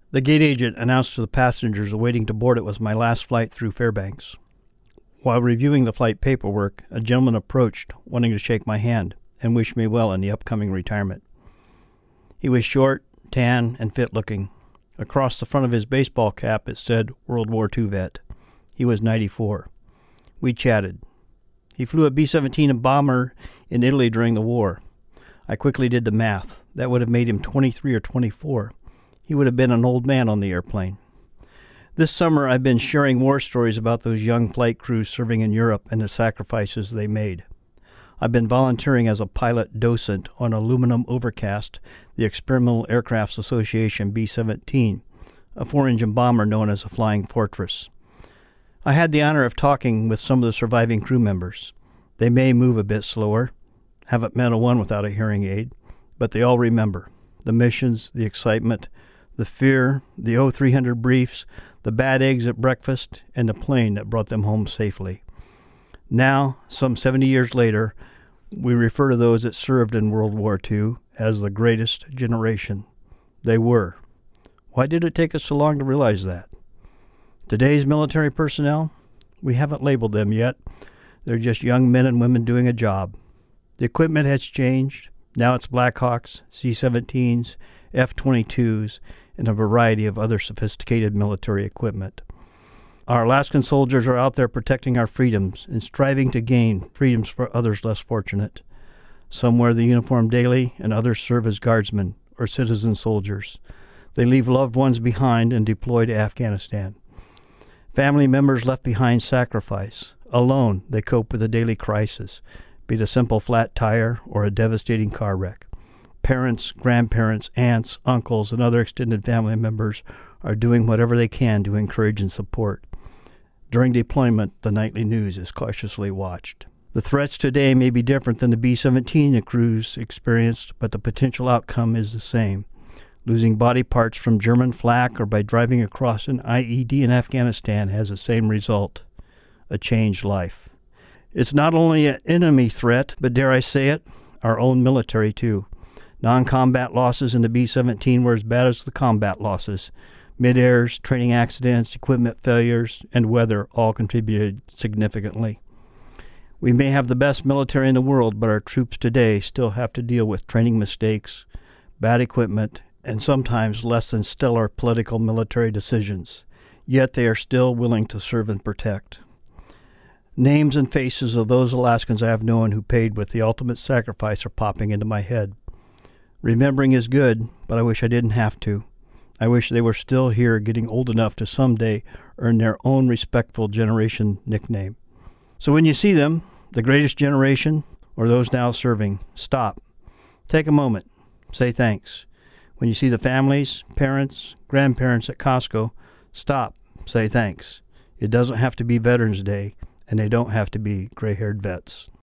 The gate agent announced to the passengers awaiting to board it was my last flight through Fairbanks. While reviewing the flight paperwork, a gentleman approached, wanting to shake my hand and wish me well in the upcoming retirement. He was short, tan, and fit-looking. Across the front of his baseball cap it said World War II vet. He was 94. We chatted. He flew a B-17 bomber in Italy during the war. I quickly did the math. That would have made him 23 or 24. He would have been an old man on the airplane. This summer I've been sharing war stories about those young flight crews serving in Europe and the sacrifices they made. I've been volunteering as a pilot docent on Aluminum Overcast, the Experimental Aircraft Association B-17, a 4-engine bomber known as a Flying Fortress. I had the honor of talking with some of the surviving crew members. They may move a bit slower, haven't met a one without a hearing aid, but they all remember the missions, the excitement, the fear, the O-300 briefs, the bad eggs at breakfast, and the plane that brought them home safely. Now, some 70 years later, we refer to those that served in World War II as the greatest generation. They were. Why did it take us so long to realize that? Today's military personnel, we haven't labeled them yet. They're just young men and women doing a job. The equipment has changed. Now it's Blackhawks, C-17s, F-22s, and a variety of other sophisticated military equipment. Our Alaskan soldiers are out there protecting our freedoms and striving to gain freedoms for others less fortunate. Some wear the uniform daily, and others serve as guardsmen or citizen soldiers. They leave loved ones behind and deploy to Afghanistan. Family members left behind sacrifice. Alone, they cope with a daily crisis, be it a simple flat tire or a devastating car wreck. Parents, grandparents, aunts, uncles, and other extended family members are doing whatever they can to encourage and support. During deployment, the nightly news is cautiously watched. The threats today may be different than the B-17 the crews experienced, but the potential outcome is the same. Losing body parts from German flak or by driving across an IED in Afghanistan has the same result, a changed life. It's not only an enemy threat, but dare I say it, our own military too. Non-combat losses in the B-17 were as bad as the combat losses. Mid-airs, training accidents, equipment failures, and weather all contributed significantly. We may have the best military in the world, but our troops today still have to deal with training mistakes, bad equipment, and sometimes less than stellar political military decisions. Yet they are still willing to serve and protect. Names and faces of those Alaskans I have known who paid with the ultimate sacrifice are popping into my head. Remembering is good, but I wish I didn't have to. I wish they were still here, getting old enough to someday earn their own respectful generation nickname. So when you see them, the greatest generation, or those now serving, stop. Take a moment. Say thanks. When you see the families, parents, grandparents at Costco, stop. Say thanks. It doesn't have to be Veterans Day, and they don't have to be gray-haired vets.